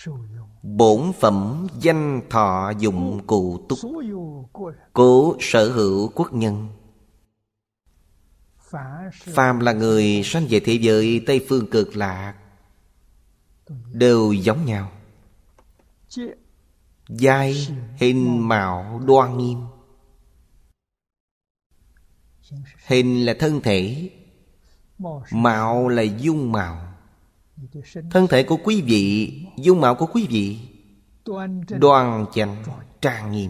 bổn phẩm danh thọ dụng cụ túc, cố sở hữu quốc nhân. Phàm là người sanh về thế giới Tây Phương Cực Lạc đều giống nhau. Giai hình mạo đoan nghiêm. Hình là thân thể, mạo là dung mạo. Thân thể của quý vị, dung mạo của quý vị đoan chánh trang nghiêm.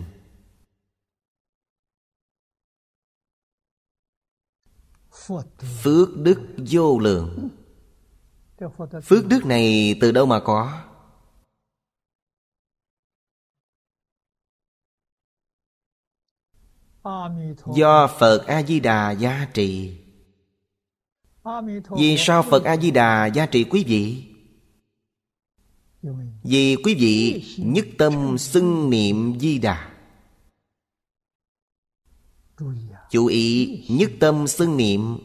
Phước đức vô lượng. Phước đức này từ đâu mà có? Do Phật A-di-đà gia trì. Vì sao Phật A-di-đà gia trị quý vị? Vì quý vị nhất tâm xưng niệm Di Đà. Chú ý, nhất tâm xưng niệm.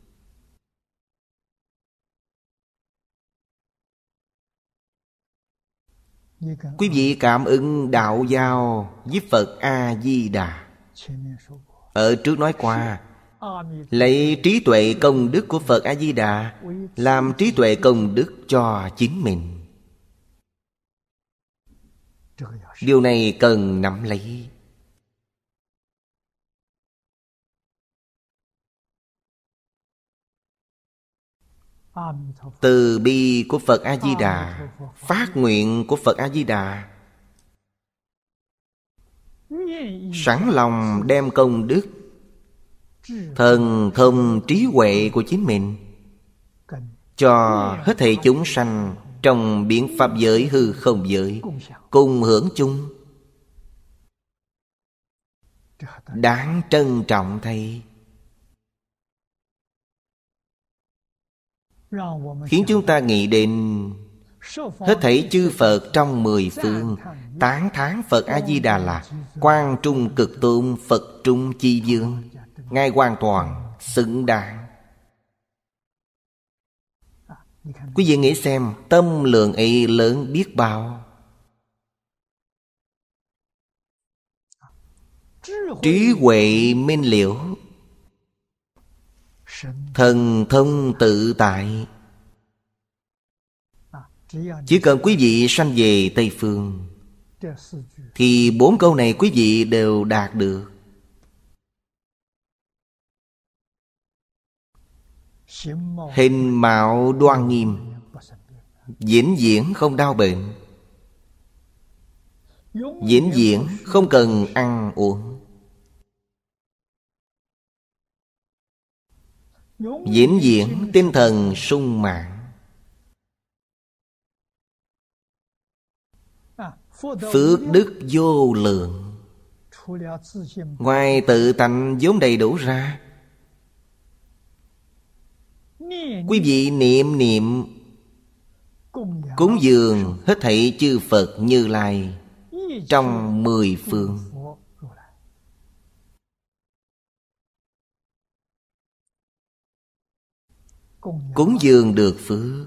Quý vị cảm ứng đạo giao với Phật A-di-đà. Ở trước nói qua, lấy trí tuệ công đức của Phật A-di-đà làm trí tuệ công đức cho chính mình. Điều này cần nắm lấy. Từ bi của Phật A-di-đà, phát nguyện của Phật A-di-đà, sẵn lòng đem công đức, thần thông trí huệ của chính mình cho hết thảy chúng sanh trong biến pháp giới hư không giới cùng hưởng chung. Đáng trân trọng thay. Khiến chúng ta nghĩ đến hết thảy chư Phật trong mười phương tán thán Phật A-di-đà là Quang Trung Cực Tôn, Phật Trung Chi Dương. Ngài hoàn toàn xứng đáng. Quý vị nghĩ xem, tâm lượng ấy lớn biết bao. Trí huệ minh liễu, thần thông tự tại. Chỉ cần quý vị sanh về Tây Phương thì 4 câu này quý vị đều đạt được. Hình mạo đoan nghiêm, vĩnh viễn không đau bệnh, vĩnh viễn không cần ăn uống, vĩnh viễn tinh thần sung mãn. Phước đức vô lượng. Ngoài tự tánh vốn đầy đủ ra, quý vị niệm cúng dường hết thảy chư Phật Như Lai trong 10 phương. Cúng dường được phước,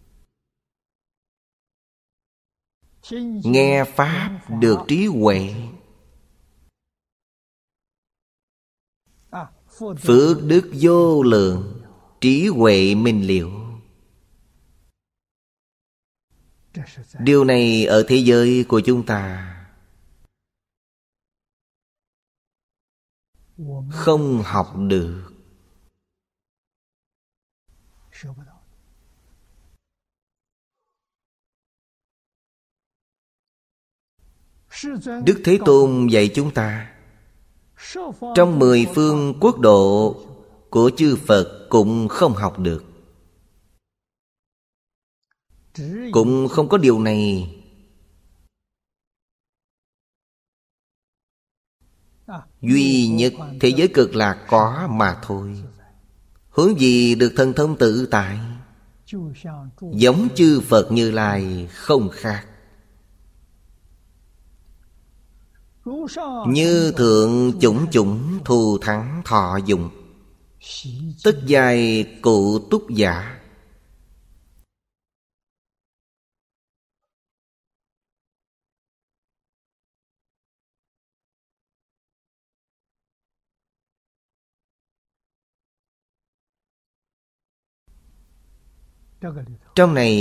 nghe pháp được trí huệ. Phước đức vô lượng, trí huệ minh liễu. Điều này ở thế giới của chúng ta không học được. Đức Thế Tôn dạy chúng ta, trong 10 phương quốc độ của chư Phật cũng không học được. Cũng không có điều này. Duy nhất thế giới Cực Lạc có mà thôi. Hướng gì được thần thông tự tại, giống chư Phật Như Lai không khác. Như thượng chủng chủng thù thắng thọ dụng, tất giai cụ túc giả. Trong này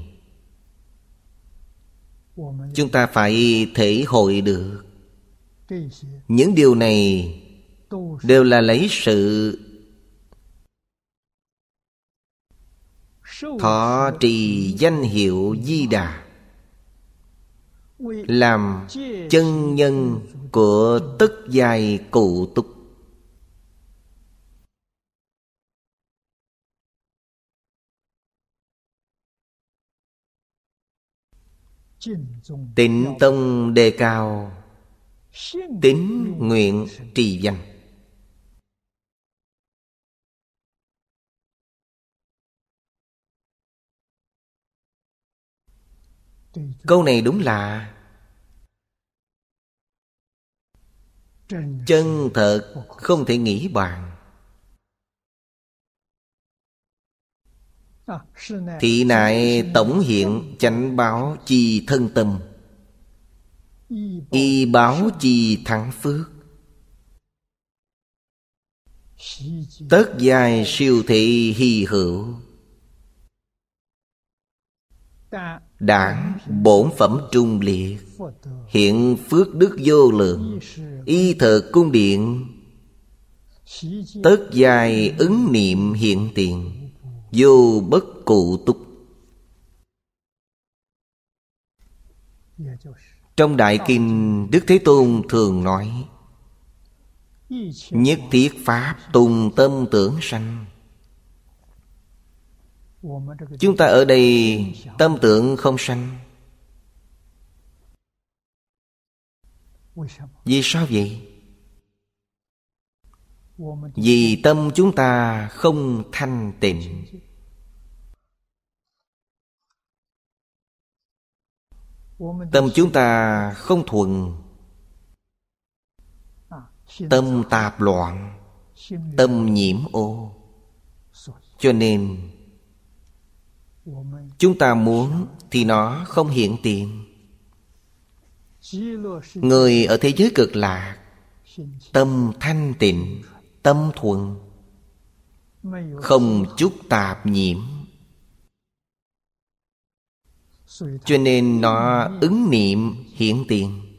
chúng ta phải thể hội được những điều này đều là lấy sự thọ trì danh hiệu Di Đà làm chân nhân của tất giai cụ túc. Tịnh tông đề cao tín nguyện trì danh. Câu này đúng là chân thật, không thể nghĩ bàn. Thị nại tổng hiện chánh báo chi thân tâm, y báo chi thắng phước. Tất giai siêu thị hy hữu, đảng bổn phẩm trung liệt, hiện phước đức vô lượng. Y thờ cung điện, tất giai ứng niệm hiện tiền, vô bất cụ túc. Trong Đại Kinh, Đức Thế Tôn thường nói: nhất thiết pháp tùng tâm tưởng sanh. Chúng ta ở đây tâm tưởng không sanh. Vì sao vậy? Vì tâm chúng ta không thanh tịnh. Tâm chúng ta không thuần, tâm tạp loạn, tâm nhiễm ô. Cho nên chúng ta muốn thì nó không hiện tiền. Người ở thế giới Cực Lạc, tâm thanh tịnh, tâm thuần, không chút tạp nhiễm. Cho nên nó ứng niệm hiện tiền.